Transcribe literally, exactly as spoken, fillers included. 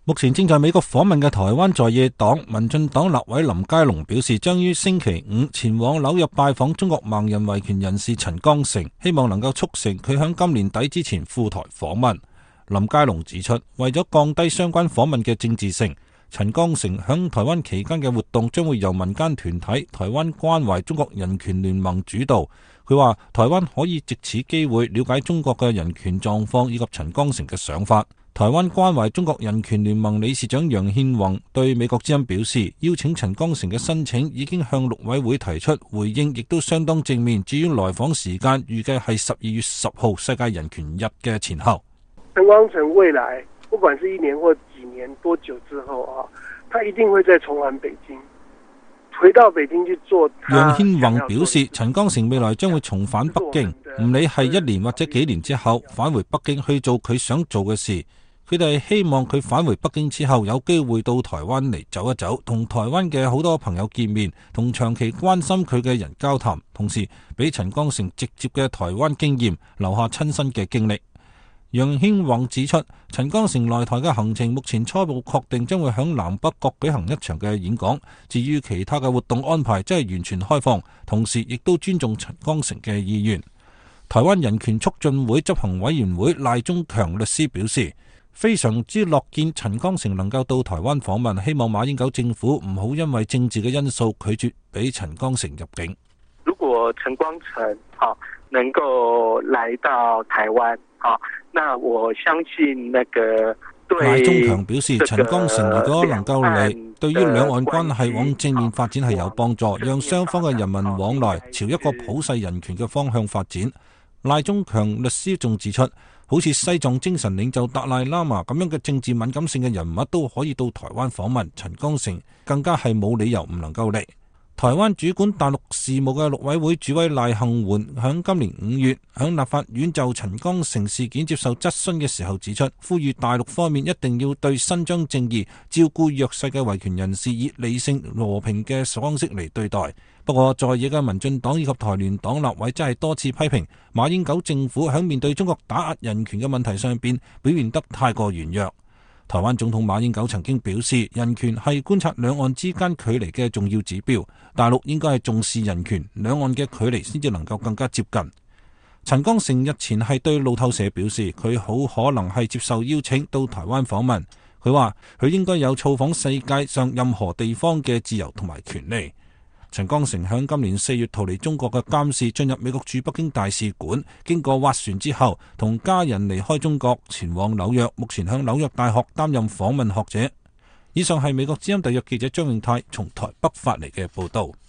目前正在美國訪問嘅台灣在野黨民進黨立委林佳龍表示，將於星期五前往紐約拜訪中國盲人維權人士陳光誠，希望能夠促成佢響今年底之前赴台訪問。林佳龍指出，為咗降低相關訪問嘅政治性，陳光誠響台灣期間嘅活動將會由民間團體台灣關懷中國人權聯盟主導。佢話台灣可以藉此機會了解中國嘅人權狀況以及陳光誠嘅想法。台灣關懷中國人權聯盟理事長楊憲宏對美國之音表示，邀請陳光誠嘅申請已經向陸委會提出，回應亦都相當正面。至於來訪時間，預計係十二月十號世界人權日嘅前後。 陳光誠未來不管是一年或幾年多久之後啊，他一定會再重返北京，回到北京去做。 楊憲宏表示，陳光誠未來將會重返北京，唔理係一年或者幾年之後返回北京去做佢想做嘅事。佢哋希望佢返回北京之後有機會到台灣嚟走一走，同台灣嘅好多朋友見面，同長期關心佢嘅人交談，同時俾陳光誠直接嘅台灣經驗，留下親身嘅經歷。楊憲宏指出，陳光誠來台嘅行程目前初步確定將會響南北各舉行一場嘅演講，至於其他嘅活動安排真係完全開放，同時亦都尊重陳光誠嘅意願。台灣人權促進會執行委員會賴中強律師表示，非常之樂見陳光誠能夠到台灣訪問，希望馬英九政府唔好因為政治嘅因素拒絕俾陳光誠入境。 如果陳光誠啊能夠來到台灣啊，那我相信那個賴中強表示，陳光誠如果能夠嚟，對於兩岸關係往正面發展係有幫助，讓雙方嘅人民往來朝一個普世人權嘅方向發展。賴中強律師仲指出，好似西藏精神領袖達賴喇嘛咁樣嘅政治敏感性嘅人物都可以到台灣訪問，陳光誠更加係冇理由唔能夠嚟。台灣主管大陸事務嘅陸委會主委賴幸媛響今年五月響立法院就陳光誠事件接受質詢嘅時候指出，呼籲大陸方面一定要對伸張正義、照顧弱勢嘅維權人士以理性和平嘅方式嚟對待。不過在野嘅民進黨以及台聯黨立委真係多次批評馬英九政府響面對中國打壓人權嘅問題上邊表現得太過軟弱。台灣總統馬英九曾經表示，人權係觀察兩岸之間距離嘅重要指標，大陸應該係重視人權，兩岸嘅距離先至能夠更加接近。陳光誠日前係對路透社表示，佢好可能係接受邀請到台灣訪問。佢話佢應該有造訪世界上任何地方嘅自由同埋權利。陳光誠響今年四月逃離中國嘅監視，進入美國駐北京大使館，經過斡旋之後，同家人離開中國，前往紐約，目前向紐約大學擔任訪問學者。以上係美國之音特約記者張永泰從台北發嚟嘅報道。